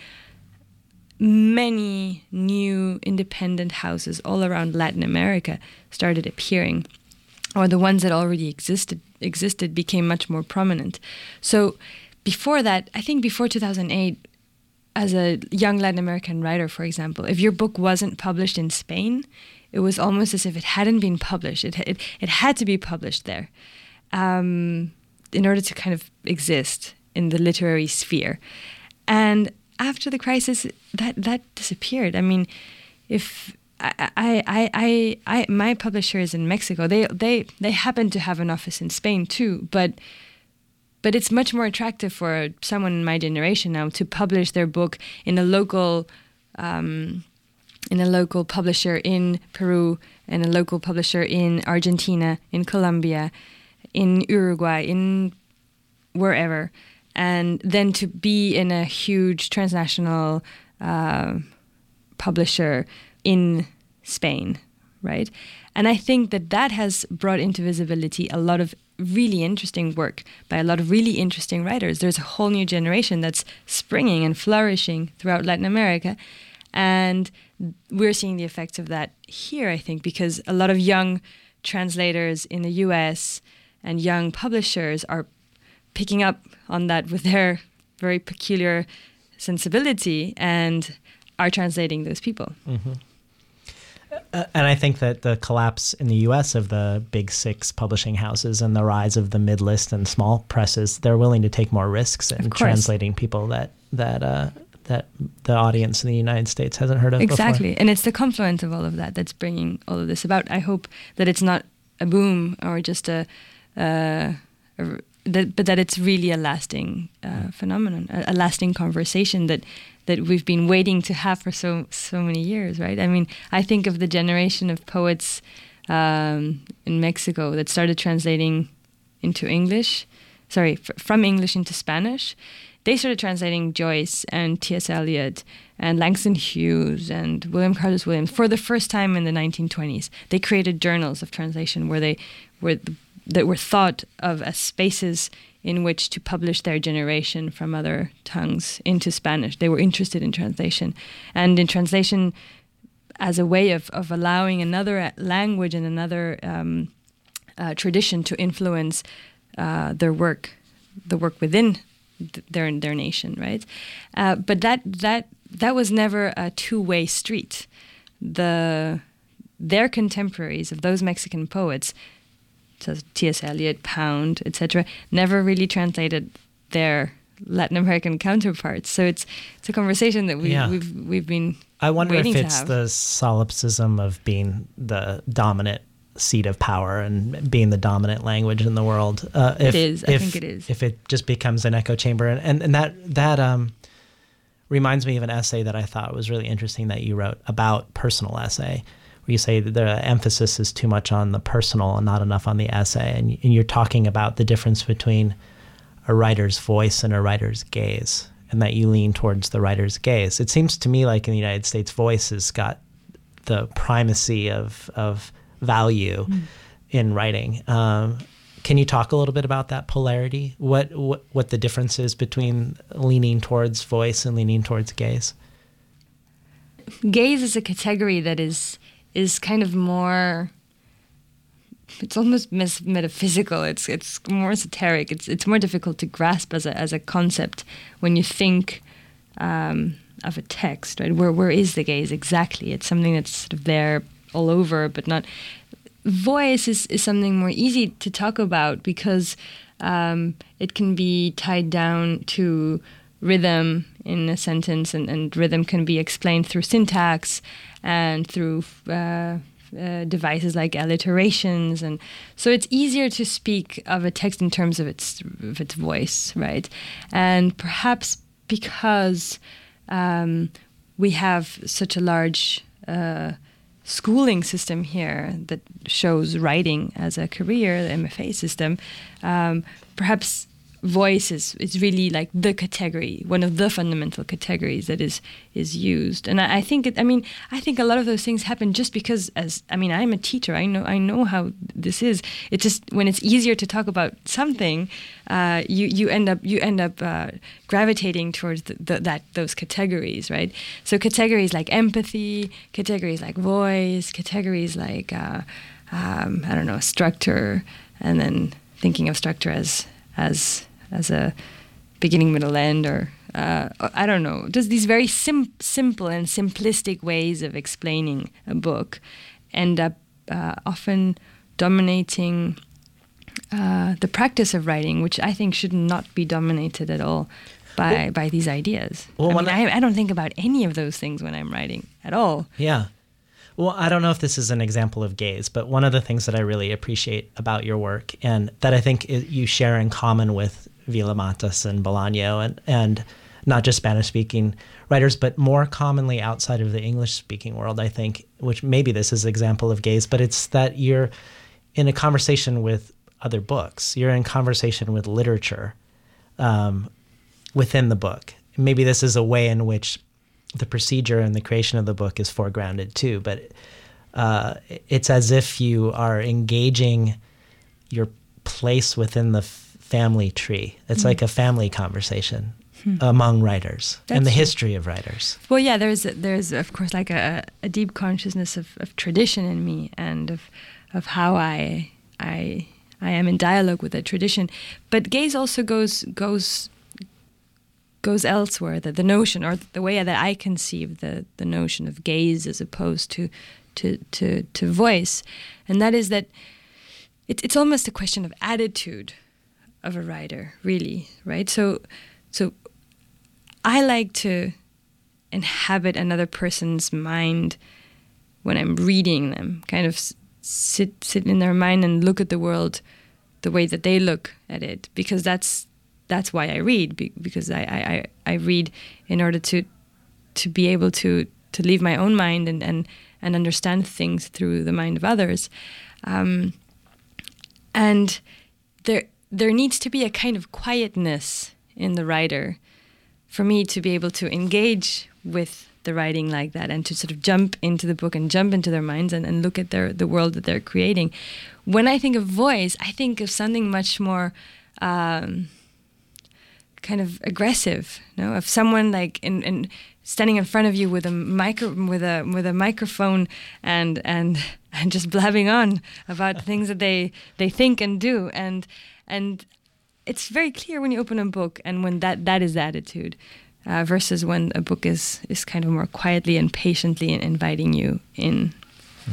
C: many new independent houses all around Latin America started appearing, or the ones that already existed existed became much more prominent. So before that, I think before two thousand eight, as a young Latin American writer, for example, if your book wasn't published in Spain, it was almost as if it hadn't been published. It it, it had to be published there um, in order to kind of exist in the literary sphere. And after the crisis, that, that disappeared. I mean, if I, I, I, I, I my publisher is in Mexico, they, they, they happen to have an office in Spain too, but, but it's much more attractive for someone in my generation now to publish their book in a local, um, in a local publisher in Peru, and a local publisher in Argentina, in Colombia, in Uruguay, in wherever. And then to be in a huge transnational uh, publisher in Spain, right? And I think that that has brought into visibility a lot of really interesting work by a lot of really interesting writers. There's a whole new generation that's springing and flourishing throughout Latin America. And we're seeing the effects of that here, I think, because a lot of young translators in the U S and young publishers are picking up on that with their very peculiar sensibility and are translating those people.
B: Mm-hmm. Uh, and I think that the collapse in the U S of the big six publishing houses and the rise of the mid-list and small presses, they're willing to take more risks in translating people that that uh, that the audience in the United States hasn't heard of
C: exactly.
B: before.
C: And it's the confluence of all of that that's bringing all of this about. I hope that it's not a boom or just a... Uh, a That, but that it's really a lasting uh, phenomenon, a, a lasting conversation that that we've been waiting to have for so so many years, right? I mean, I think of the generation of poets um, in Mexico that started translating into English, sorry, f- from English into Spanish. They started translating Joyce and T S Eliot and Langston Hughes and William Carlos Williams for the first time in the nineteen twenties. They created journals of translation where they were the that were thought of as spaces in which to publish their generation from other tongues into Spanish. They were interested in translation. And in translation as a way of, of allowing another language and another um, uh, tradition to influence uh, their work, the work within th- their their nation, right? Uh, but that that that was never a two-way street. The their contemporaries of those Mexican poets so T S Eliot, Pound, et cetera, never really translated their Latin American counterparts. So it's it's a conversation that we,
B: Yeah.
C: we've we've been
B: I wonder
C: waiting
B: if
C: to
B: it's
C: have.
B: the solipsism of being the dominant seat of power and being the dominant language in the world. Uh, if,
C: It is. I
B: if,
C: think it is.
B: If it just becomes an echo chamber. And, and, and that that um, reminds me of an essay that I thought was really interesting that you wrote about personal essay, where you say that the emphasis is too much on the personal and not enough on the essay. And, and you're talking about the difference between a writer's voice and a writer's gaze, and that you lean towards the writer's gaze. It seems to me like in the United States, voice has got the primacy of of value mm. in writing. Um, can you talk a little bit about that polarity? What, what what the difference is between leaning towards voice and leaning towards gaze?
C: Gaze is a category that is is kind of more. It's almost mes- metaphysical. It's it's more esoteric. It's it's more difficult to grasp as a as a concept when you think um, of a text. Right? Where where is the gaze exactly? It's something that's sort of there all over, but not. Voice is, is something more easy to talk about because um, it can be tied down to rhythm in a sentence, and, and rhythm can be explained through syntax and through uh, uh, devices like alliterations, and so it's easier to speak of a text in terms of its of its voice, right? And perhaps because um, we have such a large uh, schooling system here that shows writing as a career, the M F A system, um, perhaps voice is, is really like the category, one of the fundamental categories that is is used. And I, I think it, I mean I think a lot of those things happen just because, as I mean I'm a teacher, I know I know how this is. It's just when it's easier to talk about something, uh, you you end up you end up uh, gravitating towards the, the, that those categories, right? So categories like empathy, categories like voice, categories like uh, um, I don't know, structure, and then thinking of structure as as as a beginning, middle, end, or uh, I don't know, just these very sim- simple and simplistic ways of explaining a book end up uh, often dominating uh, the practice of writing, which I think should not be dominated at all by, well, by these ideas.
B: Well,
C: I mean,
B: I,
C: I, I don't think about any of those things when I'm writing at all.
B: Yeah. Well, I don't know if this is an example of gaze, but one of the things that I really appreciate about your work, and that I think you share in common with Villa-Matas and Bolaño, and, and not just Spanish-speaking writers, but more commonly outside of the English-speaking world, I think, which maybe this is an example of gaze, but it's that you're in a conversation with other books. You're in conversation with literature um, within the book. Maybe this is a way in which the procedure and the creation of the book is foregrounded too, but uh, it's as if you are engaging your place within the f- family tree. It's mm-hmm. like a family conversation hmm. among writers That's and the history of writers.
C: Well, yeah, there's there's of course like a, a deep consciousness of, of tradition in me, and of of how I I I am in dialogue with that tradition. But gaze also goes goes. goes elsewhere, that the notion, or the way that I conceive the, the notion of gaze as opposed to to to, to voice, and that is that it, it's almost a question of attitude of a writer, really, right? So, so I like to inhabit another person's mind when I'm reading them, kind of sit sit in their mind and look at the world the way that they look at it, because that's That's why I read, because I, I, I read in order to to be able to, to leave my own mind and, and, and understand things through the mind of others. Um, and there there needs to be a kind of quietness in the writer for me to be able to engage with the writing like that, and to sort of jump into the book and jump into their minds and, and look at their the world that they're creating. When I think of voice, I think of something much more Um, kind of aggressive, you know, of someone like in, in standing in front of you with a micro with a with a microphone and and and just blabbing on about things that they they think and do, and and it's very clear when you open a book and when that that is the attitude, uh, versus when a book is is kind of more quietly and patiently inviting you in.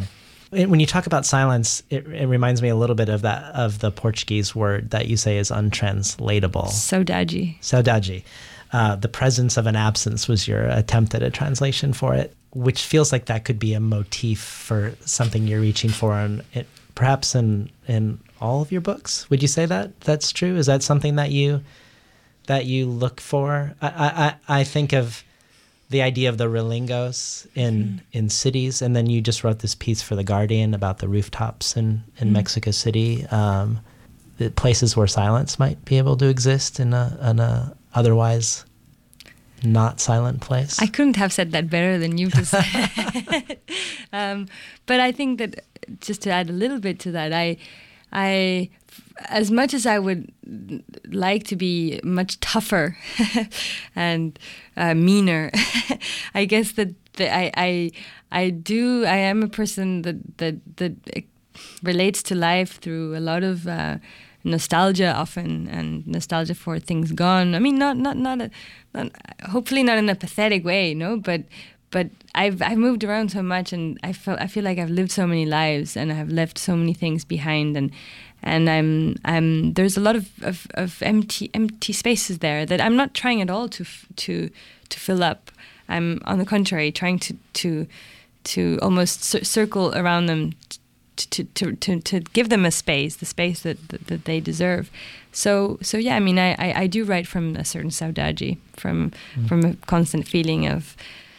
B: When you talk about silence, it, it reminds me a little bit of that of the Portuguese word that you say is untranslatable.
C: Saudade.
B: Saudade. Uh, the presence of an absence was your attempt at a translation for it, which feels like that could be a motif for something you're reaching for, and it, perhaps in in all of your books. Would you say that that's true? Is that something that you that you look for? I I, I think of the idea of the relingos in mm. in cities, and then you just wrote this piece for The Guardian about the rooftops in in mm. Mexico City, um, the places where silence might be able to exist in a in a otherwise not silent place.
C: I couldn't have said that better than you just said. um, but I think that, just to add a little bit to that, I, I, as much as I would like to be much tougher and uh, meaner, I guess that, that I, I, I do. I am a person that that that relates to life through a lot of Uh, nostalgia often, and nostalgia for things gone. I mean, not not not, a, not hopefully not in a pathetic way, no. But but I've I've moved around so much, and I feel I feel like I've lived so many lives, and I've left so many things behind, and and I'm I'm there's a lot of, of, of empty empty spaces there that I'm not trying at all to to to fill up. I'm on the contrary trying to to to almost cir- circle around them. To, to, to, to give them a space, the space that, that, that they deserve. So so yeah, I mean, I, I, I do write from a certain saudade, from mm. from a constant feeling of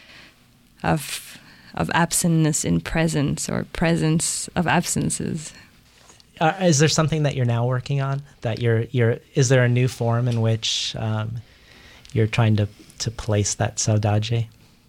C: of of absentness in presence, or presence of absences.
B: Uh, is there something that you're now working on? That you're you're is there a new form in which um, you're trying to to place that saudade?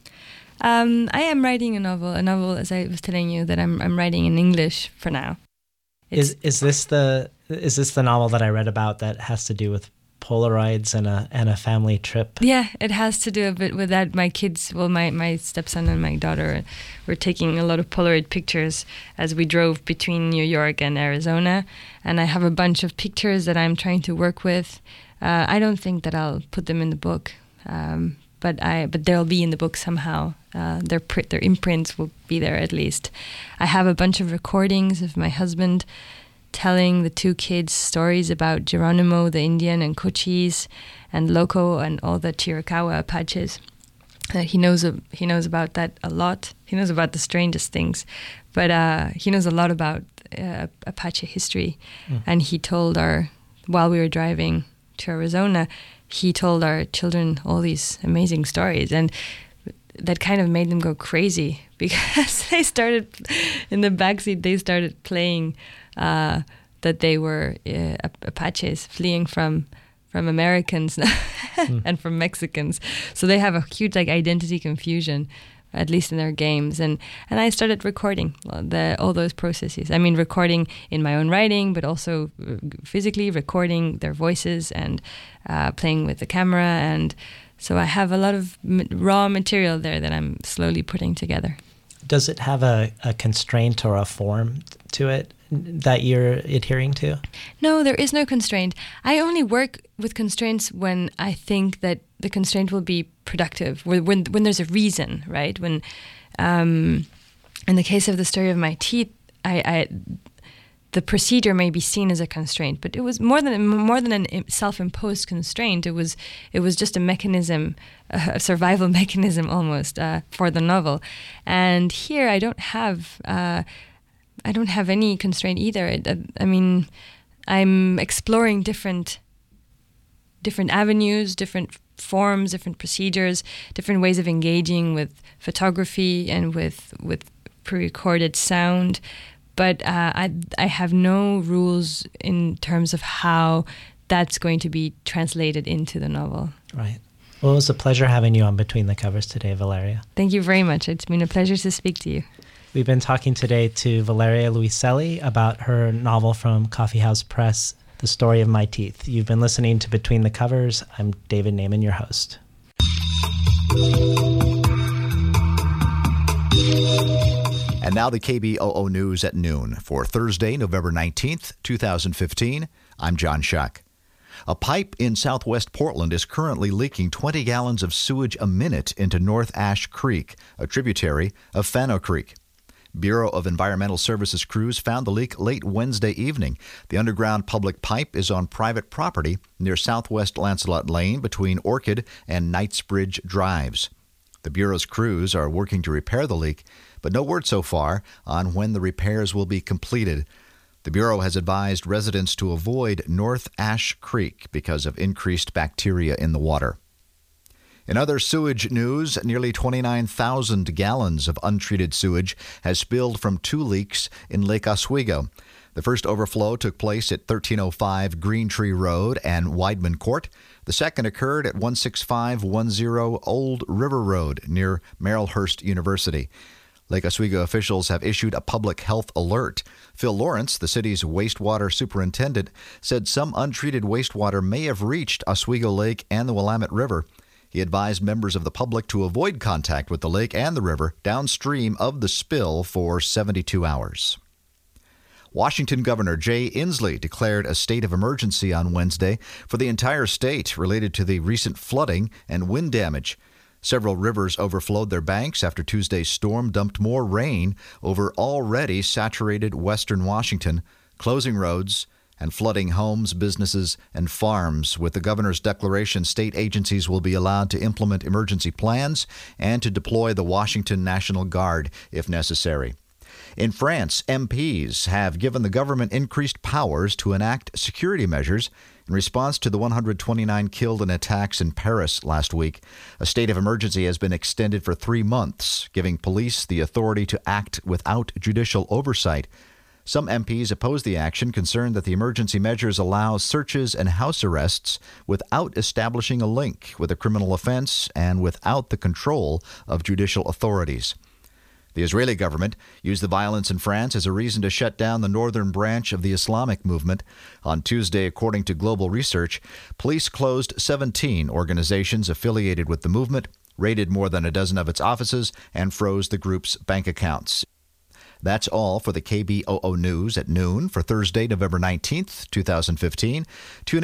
C: Um, I am writing a novel, a novel, as I was telling you, that I'm I'm writing in English for now. It's
B: is is this the is this the novel that I read about that has to do with Polaroids and a and a family trip?
C: Yeah, it has to do a bit with that. My kids, well, my, my stepson and my daughter were taking a lot of Polaroid pictures as we drove between New York and Arizona, and I have a bunch of pictures that I'm trying to work with. Uh, I don't think that I'll put them in the book. Um, But I, but they'll be in the book somehow. Uh, their pr- their imprints will be there at least. I have a bunch of recordings of my husband telling the two kids stories about Geronimo the Indian and Cochise and Loco and all the Chiricahua Apaches. Uh, he knows uh, he knows about that a lot. He knows about the strangest things, but uh, he knows a lot about uh, Apache history. Mm. And he told our while we were driving to Arizona. He told our children all these amazing stories, and that kind of made them go crazy, because they started, in the backseat, they started playing uh, that they were uh, Apaches fleeing from from Americans mm. and from Mexicans. So they have a huge like identity confusion, at least in their games. And, and I started recording the, all those processes. I mean, recording in my own writing, but also physically recording their voices and uh, playing with the camera. And so I have a lot of m- raw material there that I'm slowly putting together.
B: Does it have a, a constraint or a form to it that you're adhering to?
C: No, there is no constraint. I only work with constraints when I think that the constraint will be productive, when when, when there's a reason, right? When, um, in the case of the story of my teeth, I, I the procedure may be seen as a constraint, but it was more than more than a self-imposed constraint. It was it was just a mechanism, a survival mechanism almost uh, for the novel. And here I don't have. Uh, I don't have any constraint either. I, I mean, I'm exploring different different avenues, different forms, different procedures, different ways of engaging with photography and with with pre-recorded sound. But uh, I I have no rules in terms of how that's going to be translated into the novel.
B: Right. Well, it was a pleasure having you on Between the Covers today, Valeria.
C: Thank you very much. It's been a pleasure to speak to you.
B: We've been talking today to Valeria Luiselli about her novel from Coffee House Press, The Story of My Teeth. You've been listening to Between the Covers. I'm David Naiman, your host.
D: And now the K B O O News at noon for Thursday, November nineteenth, twenty fifteen. I'm John Shuck. A pipe in southwest Portland is currently leaking twenty gallons of sewage a minute into North Ash Creek, a tributary of Fano Creek. Bureau of Environmental Services crews found the leak late Wednesday evening. The underground public pipe is on private property near Southwest Lancelot Lane between Orchid and Knightsbridge Drives. The Bureau's crews are working to repair the leak, but no word so far on when the repairs will be completed. The Bureau has advised residents to avoid North Ash Creek because of increased bacteria in the water. In other sewage news, nearly twenty-nine thousand gallons of untreated sewage has spilled from two leaks in Lake Oswego. The first overflow took place at thirteen oh five Green Tree Road and Weidman Court. The second occurred at one six five one zero Old River Road near Marylhurst University. Lake Oswego officials have issued a public health alert. Phil Lawrence, the city's wastewater superintendent, said some untreated wastewater may have reached Oswego Lake and the Willamette River. He advised members of the public to avoid contact with the lake and the river downstream of the spill for seventy-two hours. Washington Governor Jay Inslee declared a state of emergency on Wednesday for the entire state related to the recent flooding and wind damage. Several rivers overflowed their banks after Tuesday's storm dumped more rain over already saturated western Washington, closing roads and flooding homes, businesses, and farms. With the governor's declaration, state agencies will be allowed to implement emergency plans and to deploy the Washington National Guard if necessary. In France, M Ps have given the government increased powers to enact security measures in response to the one hundred twenty-nine killed in attacks in Paris last week. A state of emergency has been extended for three months, giving police the authority to act without judicial oversight. Some M Ps oppose the action, concerned that the emergency measures allow searches and house arrests without establishing a link with a criminal offense and without the control of judicial authorities. The Israeli government used the violence in France as a reason to shut down the northern branch of the Islamic movement. On Tuesday, according to Global Research, police closed seventeen organizations affiliated with the movement, raided more than a dozen of its offices, and froze the group's bank accounts. That's all for the K B O O News at noon for Thursday, November nineteenth, twenty fifteen. Tune